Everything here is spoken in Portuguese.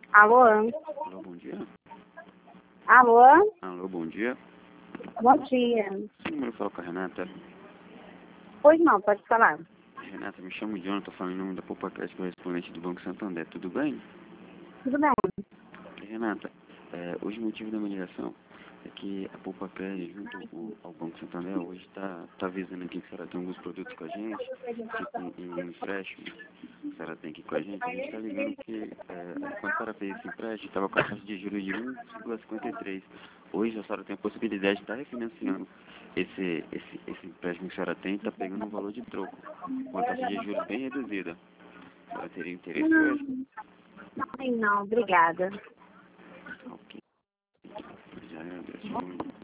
Alô? Alô, bom dia. Alô? Alô, bom dia. Bom dia. Esse número fala com a Renata. Pois não, pode falar. Renata, me chamo John, tô falando em nome da Poupa Crédito, correspondente do Banco Santander. Tudo bem? Tudo bem? Renata, hoje o motivo da minha ligação é que a Poupa Crédito, junto ao Banco Santander, hoje está avisando aqui que a senhora tem alguns produtos com a gente, tipo um empréstimo que a senhora tem aqui com a gente. A gente está ligando que quando a senhora fez esse empréstimo, estava com a taxa de juros de 1,53. Hoje a senhora tem a possibilidade de estar refinanciando esse empréstimo que a senhora tem, está pegando um valor de troco, com a taxa de juros bem reduzida. A senhora teria interesse hoje? Não, obrigada. Ok. Já agradeço muito.